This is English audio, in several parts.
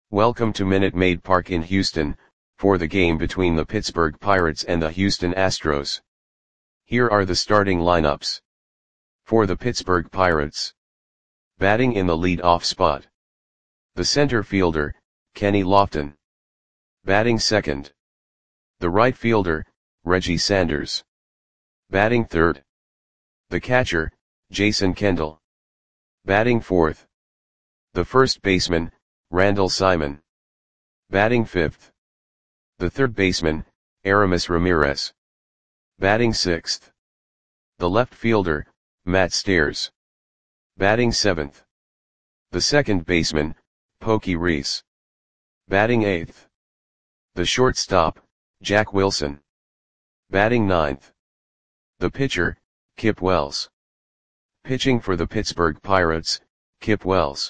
Welcome to Minute Maid Park in Houston, for the game between the Pittsburgh Pirates and the Houston Astros. Here are the starting lineups. For the Pittsburgh Pirates. Batting in the lead-off spot. The center fielder, Kenny Lofton. Batting second. The right fielder, Reggie Sanders. Batting third. The catcher, Jason Kendall. Batting fourth. The first baseman, Randall Simon. Batting fifth. The third baseman, Aramis Ramirez. Batting sixth. The left fielder, Matt Stairs. Batting seventh. The second baseman, Pokey Reese. Batting eighth. The shortstop, Jack Wilson. Batting ninth. The pitcher, Kip Wells. Pitching for the Pittsburgh Pirates, Kip Wells.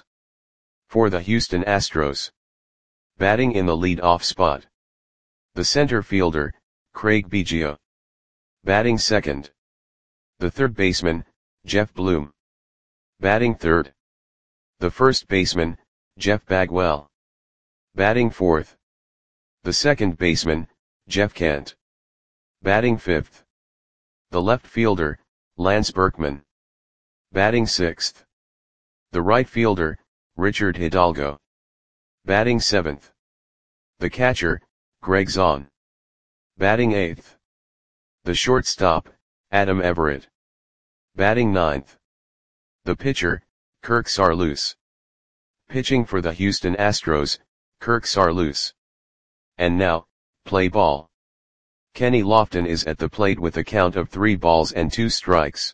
For the Houston Astros. Batting in the lead-off spot. The center fielder, Craig Biggio. Batting second. The third baseman, Jeff Bloom. Batting third. The first baseman, Jeff Bagwell. Batting fourth. The second baseman, Jeff Kent. Batting fifth. The left fielder, Lance Berkman. Batting sixth. The right fielder, Richard Hidalgo. Batting seventh. The catcher, Greg Zahn. Batting eighth. The shortstop, Adam Everett. Batting ninth. The pitcher, Kirk Saarloos. Pitching for the Houston Astros, Kirk Saarloos. And now, play ball. Kenny Lofton is at the plate with a count of 3 balls and 2 strikes.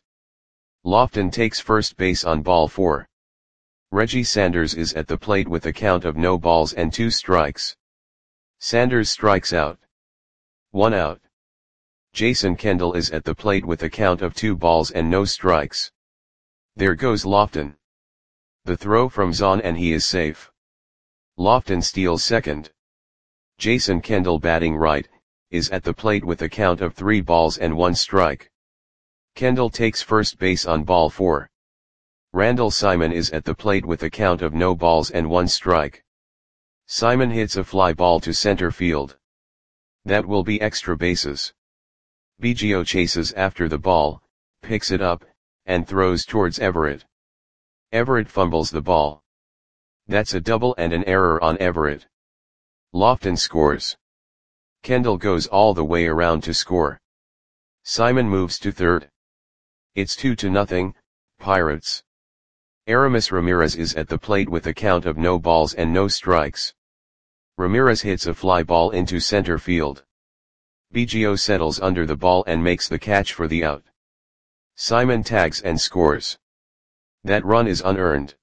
Lofton takes first base on ball 4. Reggie Sanders is at the plate with a count of no balls and 2 strikes. Sanders strikes out. 1 out. Jason Kendall is at the plate with a count of 2 balls and no strikes. There goes Lofton. The throw from Zahn and he is safe. Lofton steals second. Jason Kendall, batting right, is at the plate with a count of 3 balls and 1 strike. Kendall takes first base on ball 4. Randall Simon is at the plate with a count of no balls and 1 strike. Simon hits a fly ball to center field. That will be extra bases. Biggio chases after the ball, picks it up, and throws towards Everett. Everett fumbles the ball. That's a double and an error on Everett. Lofton scores. Kendall goes all the way around to score. Simon moves to third. It's 2-0, Pirates. Aramis Ramirez is at the plate with a count of no balls and no strikes. Ramirez hits a fly ball into center field. Biggio settles under the ball and makes the catch for the out. Simon tags and scores. That run is unearned.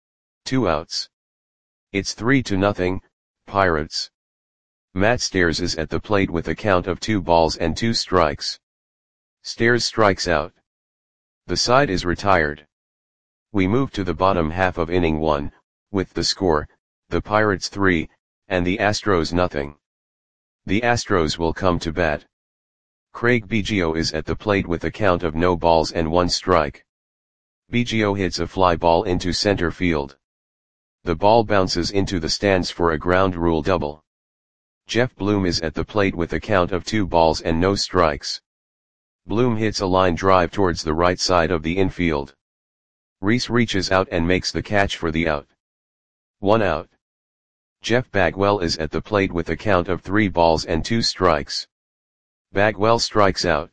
2 outs. It's 3-0, Pirates. Matt Stairs is at the plate with a count of 2 balls and 2 strikes. Stairs strikes out. The side is retired. We move to the bottom half of inning 1, with the score, the Pirates 3, and the Astros 0. The Astros will come to bat. Craig Biggio is at the plate with a count of no balls and 1 strike. Biggio hits a fly ball into center field. The ball bounces into the stands for a ground rule double. Jeff Bloom is at the plate with a count of 2 balls and no strikes. Bloom hits a line drive towards the right side of the infield. Reese reaches out and makes the catch for the out. 1 out. Jeff Bagwell is at the plate with a count of 3 balls and 2 strikes. Bagwell strikes out.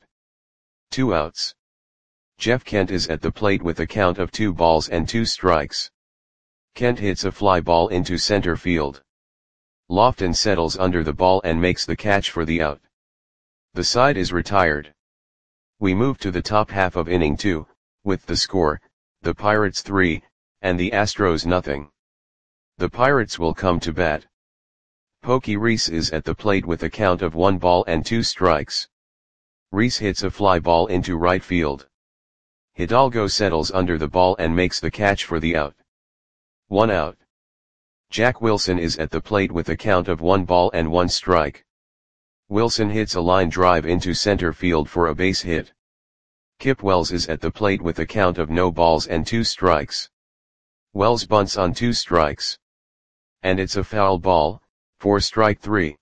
2 outs. Jeff Kent is at the plate with a count of 2 balls and 2 strikes. Kent hits a fly ball into center field. Lofton settles under the ball and makes the catch for the out. The side is retired. We move to the top half of inning 2, with the score, the Pirates 3, and the Astros 0. The Pirates will come to bat. Pokey Reese is at the plate with a count of 1 ball and 2 strikes. Reese hits a fly ball into right field. Hidalgo settles under the ball and makes the catch for the out. 1 out. Jack Wilson is at the plate with a count of 1 ball and 1 strike. Wilson hits a line drive into center field for a base hit. Kip Wells is at the plate with a count of no balls and 2 strikes. Wells bunts on 2 strikes. and it's a foul ball, for strike 3.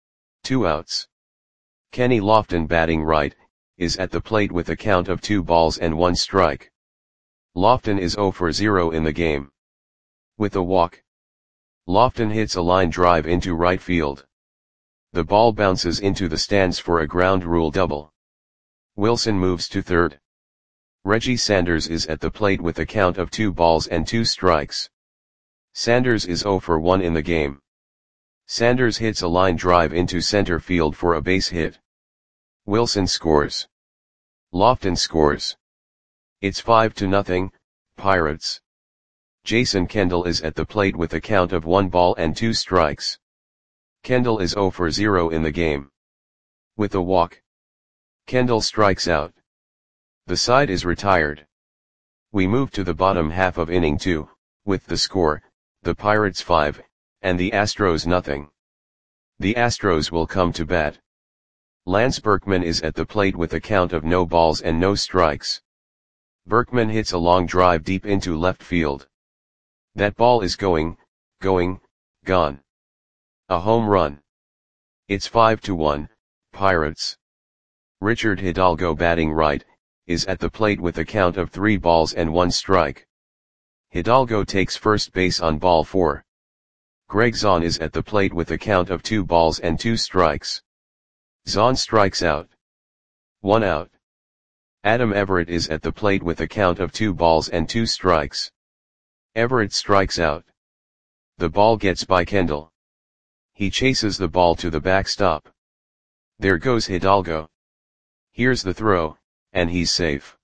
2 outs. Kenny Lofton batting right, is at the plate with a count of 2 balls and 1 strike. Lofton is 0 for 0 in the game. With a walk, Lofton hits a line drive into right field. The ball bounces into the stands for a ground rule double. Wilson moves to third. Reggie Sanders is at the plate with a count of 2 balls and 2 strikes. Sanders is 0 for 1 in the game. Sanders hits a line drive into center field for a base hit. Wilson scores. Lofton scores. It's 5-0, Pirates. Jason Kendall is at the plate with a count of 1 ball and 2 strikes. Kendall is 0 for 0 in the game. With a walk, Kendall strikes out. The side is retired. We move to the bottom half of inning 2, with the score, the Pirates 5, and the Astros nothing. The Astros will come to bat. Lance Berkman is at the plate with a count of no balls and no strikes. Berkman hits a long drive deep into left field. That ball is going, gone. A home run. It's 5-1, Pirates. Richard Hidalgo batting right, is at the plate with a count of 3 balls and 1 strike. Hidalgo takes first base on ball 4. Greg Zahn is at the plate with a count of 2 balls and 2 strikes. Zahn strikes out. 1 out. Adam Everett is at the plate with a count of 2 balls and 2 strikes. Everett strikes out. The ball gets by Kendall. He chases the ball to the backstop. There goes Hidalgo. Here's the throw, and he's safe.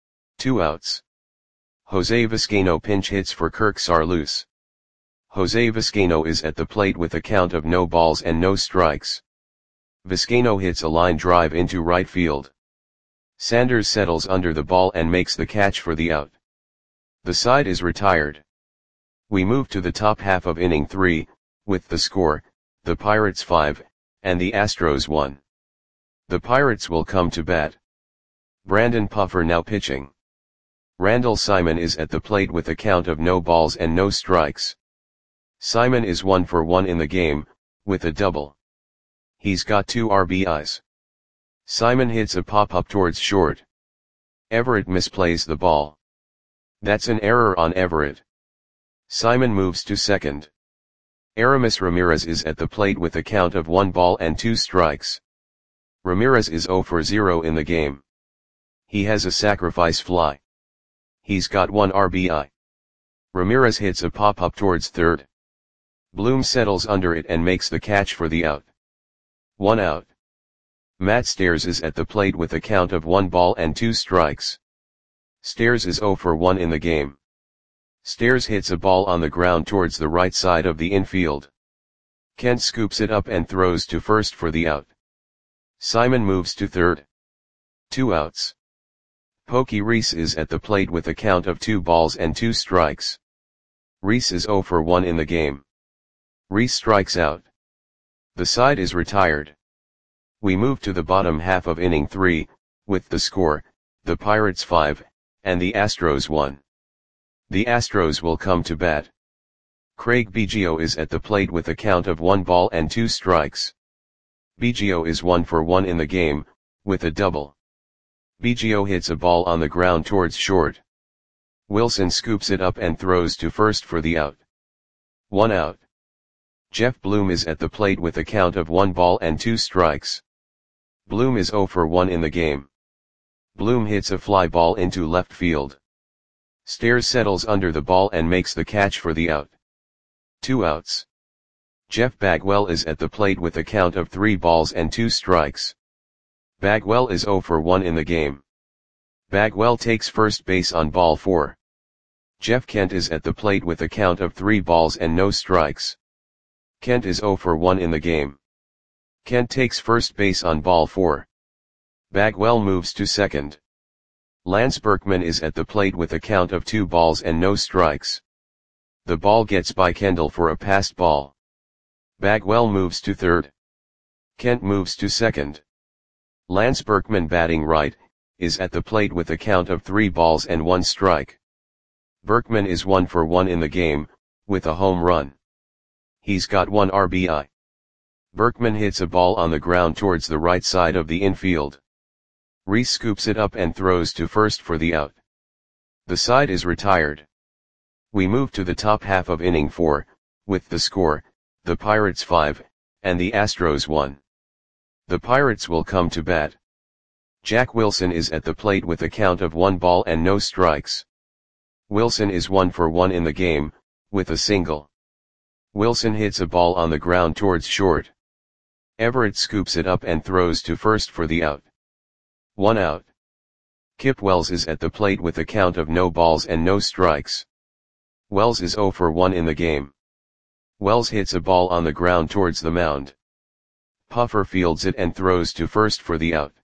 2 outs. Jose Vizcaino pinch hits for Kirk Saarloos. Jose Vizcaino is at the plate with a count of no balls and no strikes. Vizcaino hits a line drive into right field. Sanders settles under the ball and makes the catch for the out. The side is retired. We move to the top half of inning 3, with the score, the Pirates 5, and the Astros 1. The Pirates will come to bat. Brandon Puffer now pitching. Randall Simon is at the plate with a count of no balls and no strikes. Simon is 1 for 1 in the game, with a double. He's got 2 RBIs. Simon hits a pop-up towards short. Everett misplays the ball. That's an error on Everett. Simon moves to second. Aramis Ramirez is at the plate with a count of 1 ball and 2 strikes. Ramirez is 0 for 0 in the game. He has a sacrifice fly. He's got 1 RBI. Ramirez hits a pop-up towards third. Bloom settles under it and makes the catch for the out. 1 out. Matt Stairs is at the plate with a count of 1 ball and 2 strikes. Stairs is 0 for 1 in the game. Stairs hits a ball on the ground towards the right side of the infield. Kent scoops it up and throws to first for the out. Simon moves to third. 2 outs. Pokey Reese is at the plate with a count of 2 balls and 2 strikes. Reese is 0 for 1 in the game. Reese strikes out. The side is retired. We move to the bottom half of inning 3, with the score, the Pirates 5, and the Astros 1. The Astros will come to bat. Craig Biggio is at the plate with a count of 1 ball and 2 strikes. Biggio is 1 for 1 in the game, with a double. Biggio hits a ball on the ground towards short. Wilson scoops it up and throws to first for the out. 1 out. Jeff Bloom is at the plate with a count of 1 ball and 2 strikes. Bloom is 0 for 1 in the game. Bloom hits a fly ball into left field. Stairs settles under the ball and makes the catch for the out. 2 outs. Jeff Bagwell is at the plate with a count of 3 balls and 2 strikes. Bagwell is 0 for 1 in the game. Bagwell takes first base on ball 4. Jeff Kent is at the plate with a count of 3 balls and no strikes. Kent is 0 for 1 in the game. Kent takes first base on ball 4. Bagwell moves to second. Lance Berkman is at the plate with a count of 2 balls and no strikes. The ball gets by Kendall for a passed ball. Bagwell moves to third. Kent moves to second. Lance Berkman batting right, is at the plate with a count of 3 balls and 1 strike. Berkman is 1 for 1 in the game, with a home run. He's got 1 RBI. Berkman hits a ball on the ground towards the right side of the infield. Reese scoops it up and throws to first for the out. The side is retired. We move to the top half of inning 4, with the score, the Pirates 5, and the Astros 1. The Pirates will come to bat. Jack Wilson is at the plate with a count of 1 ball and no strikes. Wilson is 1 for 1 in the game, with a single. Wilson hits a ball on the ground towards short. Everett scoops it up and throws to first for the out. 1 out. Kip Wells is at the plate with a count of no balls and no strikes. Wells is 0 for 1 in the game. Wells hits a ball on the ground towards the mound. Puffer fields it and throws to first for the out.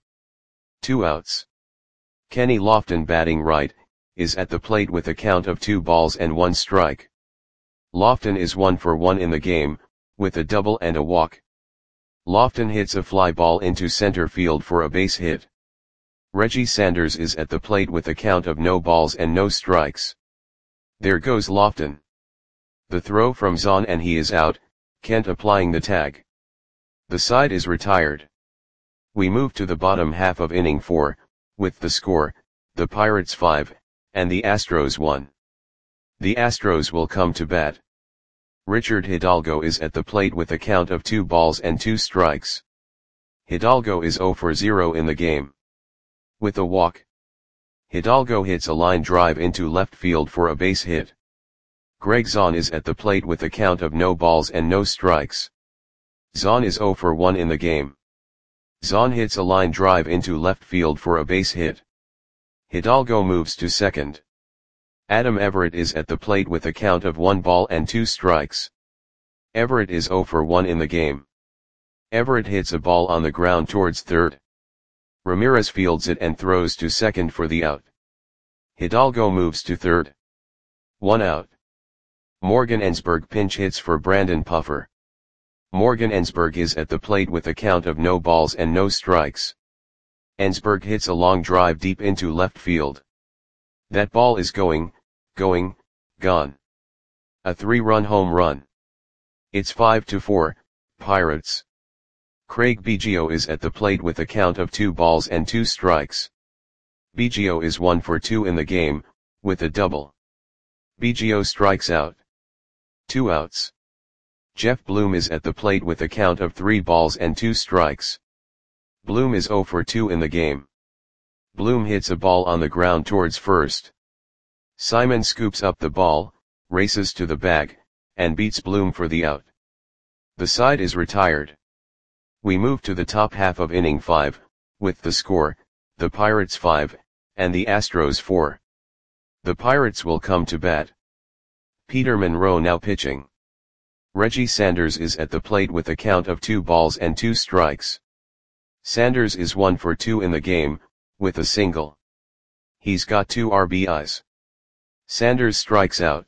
2 outs. Kenny Lofton, batting right, is at the plate with a count of 2 balls and 1 strike. Lofton is 1 for 1 in the game, with a double and a walk. Lofton hits a fly ball into center field for a base hit. Reggie Sanders is at the plate with a count of no balls and no strikes. There goes Lofton. The throw from Zahn and he is out, Kent applying the tag. The side is retired. We move to the bottom half of inning 4, with the score, the Pirates 5, and the Astros 1. The Astros will come to bat. Richard Hidalgo is at the plate with a count of 2 balls and 2 strikes. Hidalgo is 0 for 0 in the game. With a walk. Hidalgo hits a line drive into left field for a base hit. Greg Zahn is at the plate with a count of no balls and no strikes. Zahn is 0 for 1 in the game. Zahn hits a line drive into left field for a base hit. Hidalgo moves to second. Adam Everett is at the plate with a count of 1 ball and 2 strikes. Everett is 0 for 1 in the game. Everett hits a ball on the ground towards third. Ramirez fields it and throws to second for the out. Hidalgo moves to third. 1 out. Morgan Ensberg pinch hits for Brandon Puffer. Morgan Ensberg is at the plate with a count of no balls and no strikes. Ensberg hits a long drive deep into left field. That ball is gone. A 3-run home run. It's 5-4, Pirates. Craig Biggio is at the plate with a count of 2 balls and 2 strikes. Biggio is 1 for 2 in the game, with a double. Biggio strikes out. 2 outs. Jeff Bloom is at the plate with a count of 3 balls and 2 strikes. Bloom is 0 for 2 in the game. Bloom hits a ball on the ground towards first. Simon scoops up the ball, races to the bag, and beats Bloom for the out. The side is retired. We move to the top half of inning 5, with the score, the Pirates 5, and the Astros 4. The Pirates will come to bat. Peter Monroe now pitching. Reggie Sanders is at the plate with a count of 2 balls and 2 strikes. Sanders is 1 for 2 in the game, with a single. He's got 2 RBIs. Sanders strikes out.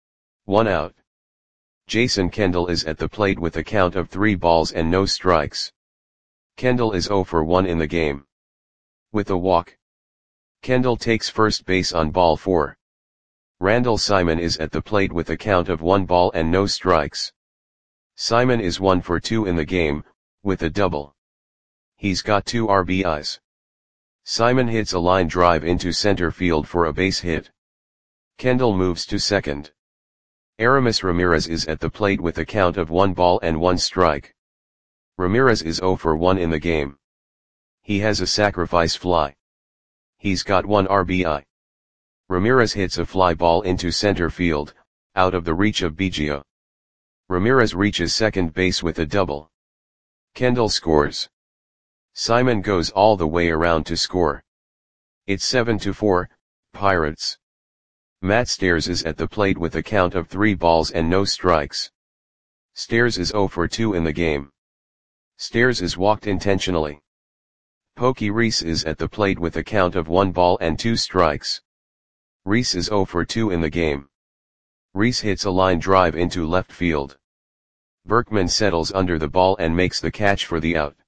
1 out. Jason Kendall is at the plate with a count of 3 balls and no strikes. Kendall is 0 for 1 in the game. With a walk. Kendall takes first base on ball 4. Randall Simon is at the plate with a count of 1 ball and no strikes. Simon is 1 for 2 in the game, with a double. He's got 2 RBIs. Simon hits a line drive into center field for a base hit. Kendall moves to second. Aramis Ramirez is at the plate with a count of 1 ball and 1 strike. Ramirez is 0 for 1 in the game. He has a sacrifice fly. He's got 1 RBI. Ramirez hits a fly ball into center field, out of the reach of Biggio. Ramirez reaches second base with a double. Kendall scores. Simon goes all the way around to score. It's 7-4, Pirates. Matt Stairs is at the plate with a count of 3 balls and no strikes. Stairs is 0 for 2 in the game. Stairs is walked intentionally. Pokey Reese is at the plate with a count of 1 ball and 2 strikes. Reese is 0 for 2 in the game. Reese hits a line drive into left field. Berkman settles under the ball and makes the catch for the out.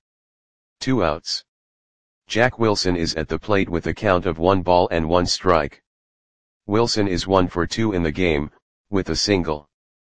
2 outs. Jack Wilson is at the plate with a count of 1 ball and 1 strike. Wilson is 1 for 2 in the game, with a single.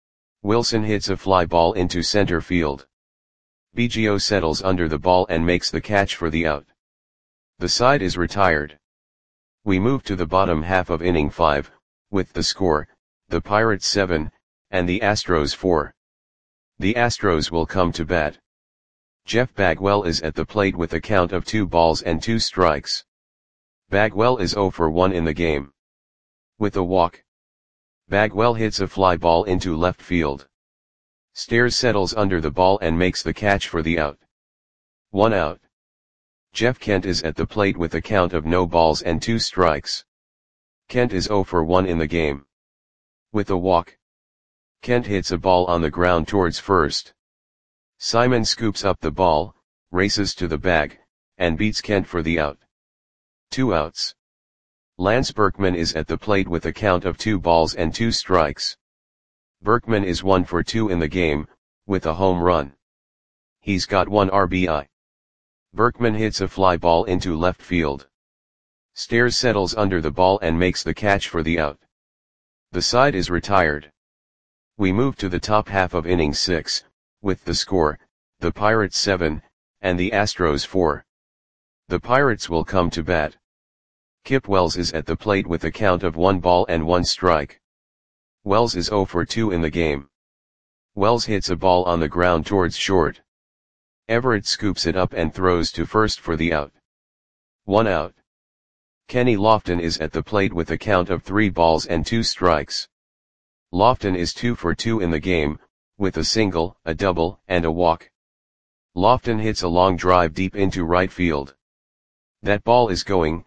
Wilson hits a fly ball into center field. Biggio settles under the ball and makes the catch for the out. The side is retired. We move to the bottom half of inning 5, with the score, the Pirates 7, and the Astros 4. The Astros will come to bat. Jeff Bagwell is at the plate with a count of 2 balls and 2 strikes. Bagwell is 0 for 1 in the game. With a walk, Bagwell hits a fly ball into left field. Stairs settles under the ball and makes the catch for the out. 1 out. Jeff Kent is at the plate with a count of no balls and 2 strikes. Kent is 0 for 1 in the game. With a walk, Kent hits a ball on the ground towards first. Simon scoops up the ball, races to the bag, and beats Kent for the out. 2 outs. Lance Berkman is at the plate with a count of 2 balls and 2 strikes. Berkman is 1 for 2 in the game, with a home run. He's got 1 RBI. Berkman hits a fly ball into left field. Stairs settles under the ball and makes the catch for the out. The side is retired. We move to the top half of inning 6, with the score, the Pirates 7, and the Astros 4. The Pirates will come to bat. Kip Wells is at the plate with a count of 1 ball and 1 strike. Wells is 0 for 2 in the game. Wells hits a ball on the ground towards short. Everett scoops it up and throws to first for the out. 1 out. Kenny Lofton is at the plate with a count of 3 balls and 2 strikes. Lofton is 2 for 2 in the game, with a single, a double, and a walk. Lofton hits a long drive deep into right field. That ball is gone.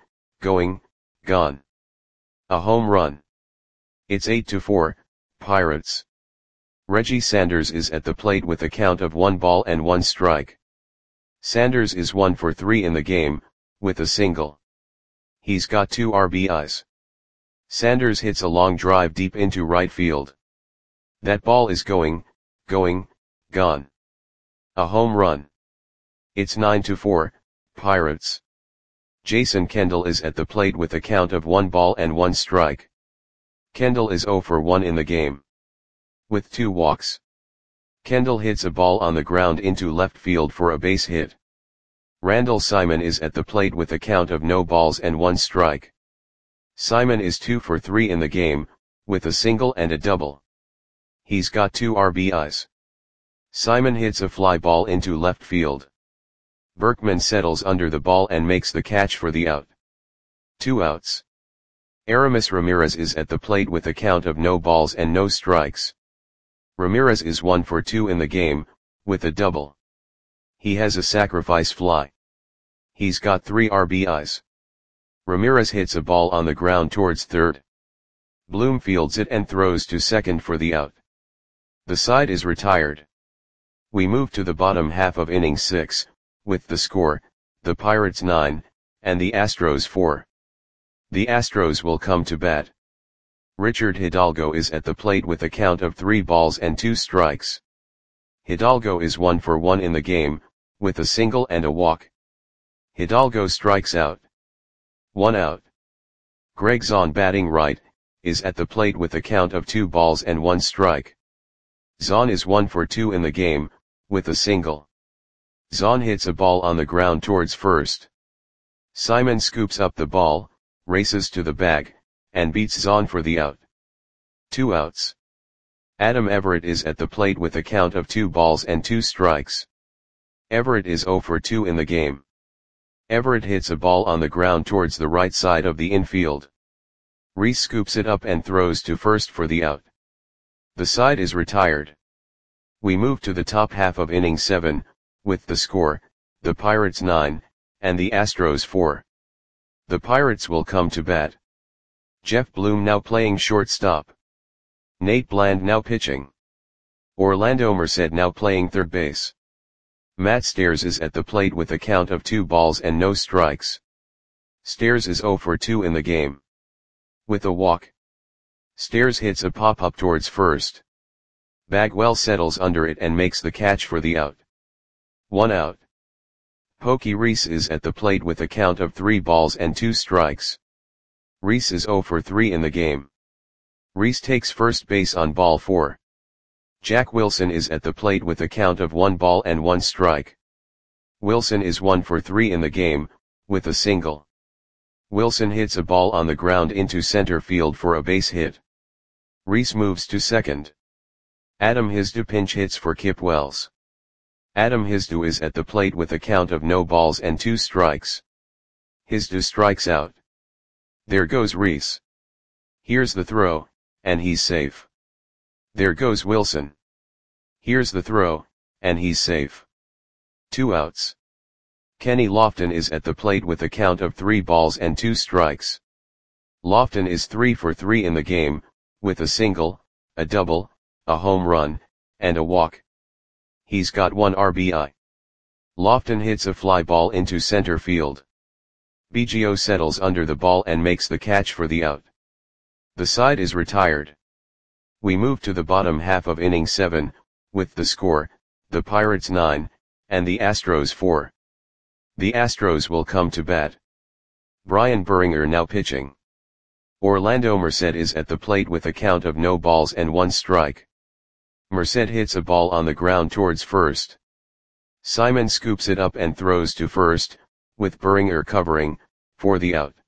A home run. It's 8-4, Pirates. Reggie Sanders is at the plate with a count of 1 ball and 1 strike. Sanders is 1 for 3 in the game, with a single. He's got 2 RBIs. Sanders hits a long drive deep into right field. That ball is gone. A home run. It's 9-4, Pirates. Jason Kendall is at the plate with a count of 1 ball and 1 strike. Kendall is 0 for 1 in the game. With 2 walks. Kendall hits a ball on the ground into left field for a base hit. Randall Simon is at the plate with a count of no balls and 1 strike. Simon is 2 for 3 in the game, with a single and a double. He's got 2 RBIs. Simon hits a fly ball into left field. Berkman settles under the ball and makes the catch for the out. 2 outs. Aramis Ramirez is at the plate with a count of no balls and no strikes. Ramirez is 1 for 2 in the game, with a double. He has a sacrifice fly. He's got 3 RBIs. Ramirez hits a ball on the ground towards third. Bloom fields it and throws to second for the out. The side is retired. We move to the bottom half of inning 6, with the score, the Pirates 9, and the Astros 4. The Astros will come to bat. Richard Hidalgo is at the plate with a count of 3 balls and 2 strikes. Hidalgo is 1 for 1 in the game, with a single and a walk. Hidalgo strikes out. 1 out. Greg Zahn, batting right, is at the plate with a count of 2 balls and 1 strike. Zahn is 1 for 2 in the game, with a single. Zahn hits a ball on the ground towards first. Simon scoops up the ball, races to the bag, and beats Zahn for the out. 2 outs. Adam Everett is at the plate with a count of 2 balls and 2 strikes. Everett is 0 for 2 in the game. Everett hits a ball on the ground towards the right side of the infield. Reese scoops it up and throws to first for the out. The side is retired. We move to the top half of inning 7, with the score, the Pirates 9, and the Astros 4. The Pirates will come to bat. Jeff Bloom now playing shortstop. Nate Bland now pitching. Orlando Merced now playing third base. Matt Stairs is at the plate with a count of 2 balls and no strikes. Stairs is 0 for 2 in the game. With a walk. Stairs hits a pop-up towards first. Bagwell settles under it and makes the catch for the out. 1 out. Pokey Reese is at the plate with a count of 3 balls and 2 strikes. Reese is 0 for 3 in the game. Reese takes first base on ball 4. Jack Wilson is at the plate with a count of 1 ball and 1 strike. Wilson is 1 for 3 in the game, with a single. Wilson hits a ball on the ground into center field for a base hit. Reese moves to second. Adam Hizdu pinch hits for Kip Wells. Adam Hizdu is at the plate with a count of no balls and 2 strikes. Hizdu strikes out. There goes Reese. Here's the throw, and he's safe. There goes Wilson. Here's the throw, and he's safe. 2 outs. Kenny Lofton is at the plate with a count of 3 balls and 2 strikes. Lofton is 3 for 3 in the game, with a single, a double, a home run, and a walk. He's got 1 RBI. Lofton hits a fly ball into center field. BGO settles under the ball and makes the catch for the out. The side is retired. We move to the bottom half of inning 7, with the score, the Pirates 9, and the Astros 4. The Astros will come to bat. Brian Burringer now pitching. Orlando Merced is at the plate with a count of no balls and 1 strike. Merced hits a ball on the ground towards first. Simon scoops it up and throws to first, with Burringer covering, for the out.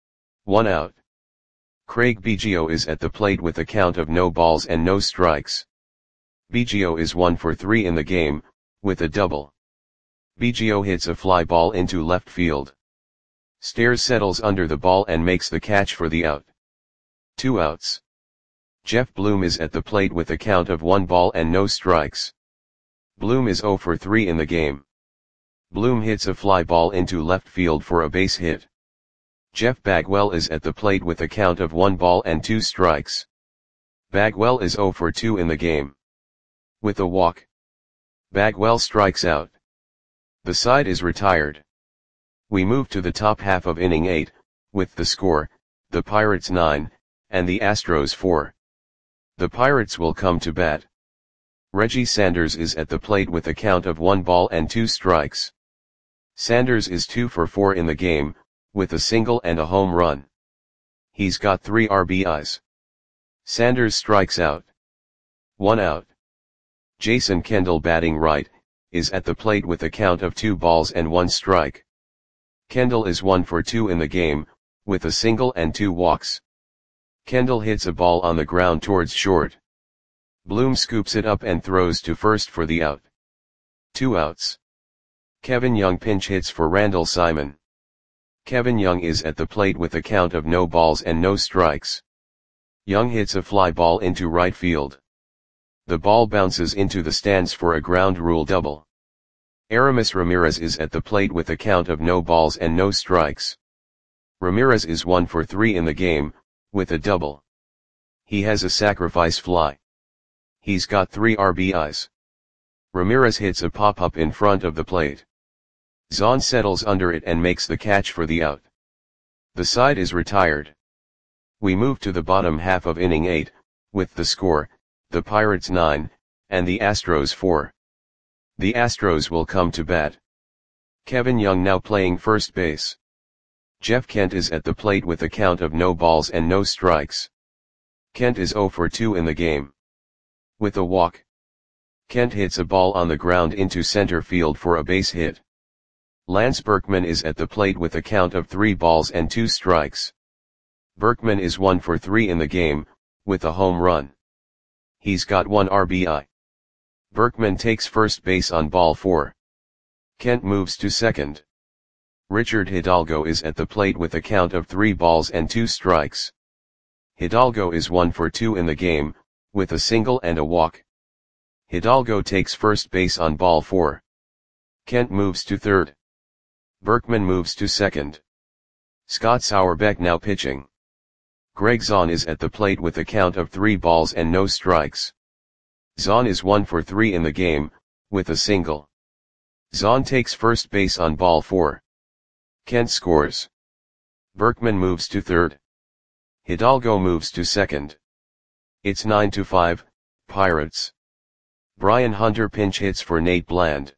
1 out. Craig Biggio is at the plate with a count of no balls and no strikes. Biggio is 1 for 3 in the game, with a double. Biggio hits a fly ball into left field. Stairs settles under the ball and makes the catch for the out. 2 outs. Jeff Bloom is at the plate with a count of 1 ball and no strikes. Bloom is 0 for 3 in the game. Bloom hits a fly ball into left field for a base hit. Jeff Bagwell is at the plate with a count of 1 ball and 2 strikes. Bagwell is 0 for 2 in the game. With a walk, Bagwell strikes out. The side is retired. We move to the top half of inning 8, with the score, the Pirates 9, and the Astros 4. The Pirates will come to bat. Reggie Sanders is at the plate with a count of 1 ball and 2 strikes. Sanders is 2 for 4 in the game, with a single and a home run. He's got 3 RBIs. Sanders strikes out. 1 out. Jason Kendall batting right, is at the plate with a count of 2 balls and 1 strike. Kendall is 1 for 2 in the game, with a single and 2 walks. Kendall hits a ball on the ground towards short. Bloom scoops it up and throws to first for the out. 2 outs. Kevin Young pinch hits for Randall Simon. Kevin Young is at the plate with a count of no balls and no strikes. Young hits a fly ball into right field. The ball bounces into the stands for a ground rule double. Aramis Ramirez is at the plate with a count of no balls and no strikes. Ramirez is 1 for 3 in the game, with a double. He has a sacrifice fly. He's got 3 RBIs. Ramirez hits a pop-up in front of the plate. Zahn settles under it and makes the catch for the out. The side is retired. We move to the bottom half of inning 8, with the score, the Pirates 9, and the Astros 4. The Astros will come to bat. Kevin Young now playing first base. Jeff Kent is at the plate with a count of no balls and no strikes. Kent is 0 for 2 in the game. With a walk, Kent hits a ball on the ground into center field for a base hit. Lance Berkman is at the plate with a count of 3 balls and 2 strikes. Berkman is 1 for 3 in the game, with a home run. He's got 1 RBI. Berkman takes first base on ball 4. Kent moves to second. Richard Hidalgo is at the plate with a count of 3 balls and 2 strikes. Hidalgo is 1 for 2 in the game, with a single and a walk. Hidalgo takes first base on ball 4. Kent moves to third. Berkman moves to second. Scott Sauerbeck now pitching. Greg Zahn is at the plate with a count of 3 balls and no strikes. Zahn is 1 for 3 in the game, with a single. Zahn takes first base on ball 4. Kent scores. Berkman moves to third. Hidalgo moves to second. It's 9-5, Pirates. Brian Hunter pinch hits for Nate Bland.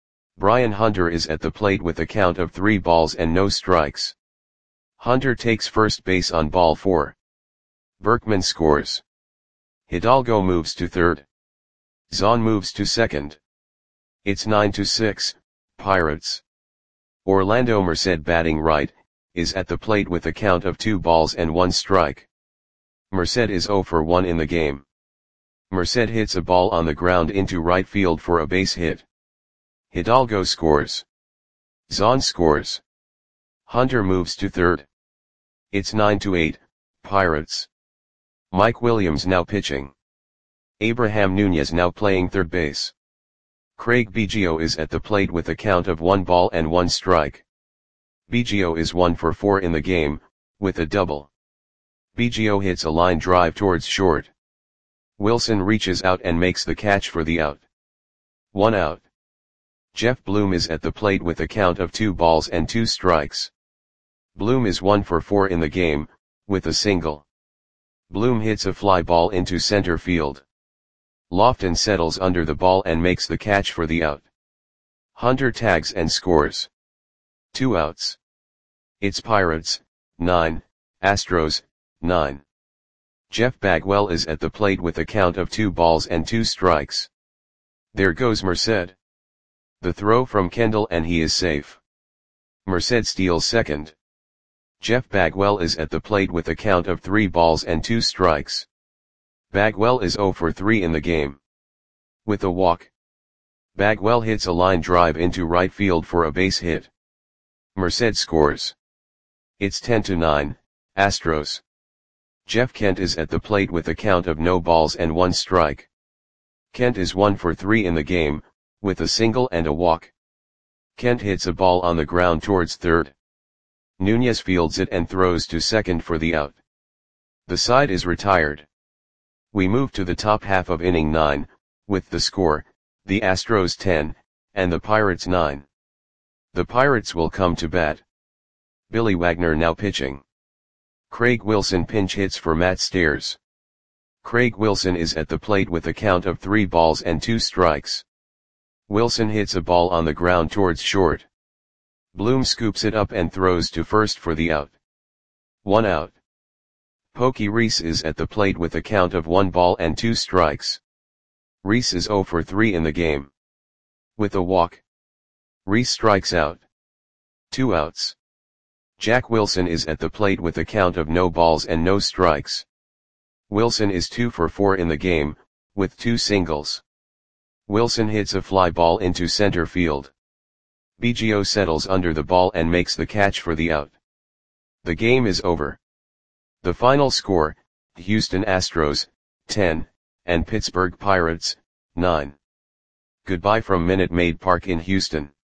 Brian Hunter is at the plate with a count of 3 balls and no strikes. Hunter takes first base on ball 4. Berkman scores. Hidalgo moves to third. Zahn moves to second. It's 9-6, Pirates. Orlando Merced batting right, is at the plate with a count of 2 balls and 1 strike. Merced is 0 for 1 in the game. Merced hits a ball on the ground into right field for a base hit. Hidalgo scores. Zahn scores. Hunter moves to third. It's 9-8, Pirates. Mike Williams now pitching. Abraham Nunez now playing third base. Craig Biggio is at the plate with a count of 1 ball and 1 strike. Biggio is 1 for 4 in the game, with a double. Biggio hits a line drive towards short. Wilson reaches out and makes the catch for the out. 1 out. Jeff Bloom is at the plate with a count of 2 balls and 2 strikes. Bloom is 1 for 4 in the game, with a single. Bloom hits a fly ball into center field. Lofton settles under the ball and makes the catch for the out. Hunter tags and scores. 2 outs. It's Pirates, 9, Astros, 9. Jeff Bagwell is at the plate with a count of 2 balls and 2 strikes. There goes Merced. The throw from Kendall and he is safe. Merced steals second. Jeff Bagwell is at the plate with a count of 3 balls and 2 strikes. Bagwell is 0 for 3 in the game. With a walk. Bagwell hits a line drive into right field for a base hit. Merced scores. It's 10-9, Astros. Jeff Kent is at the plate with a count of no balls and 1 strike. Kent is 1 for 3 in the game, with a single and a walk. Kent hits a ball on the ground towards third. Nunez fields it and throws to second for the out. The side is retired. We move to the top half of inning 9, with the score, the Astros 10, and the Pirates 9. The Pirates will come to bat. Billy Wagner now pitching. Craig Wilson pinch hits for Matt Stairs. Craig Wilson is at the plate with a count of 3 balls and 2 strikes. Wilson hits a ball on the ground towards short. Bloom scoops it up and throws to first for the out. 1 out. Pokey Reese is at the plate with a count of 1 ball and 2 strikes. Reese is 0 for 3 in the game. With a walk. Reese strikes out. 2 outs. Jack Wilson is at the plate with a count of no balls and no strikes. Wilson is 2 for 4 in the game, with 2 singles. Wilson hits a fly ball into center field. Biggio settles under the ball and makes the catch for the out. The game is over. The final score, Houston Astros, 10, and Pittsburgh Pirates, 9. Goodbye from Minute Maid Park in Houston.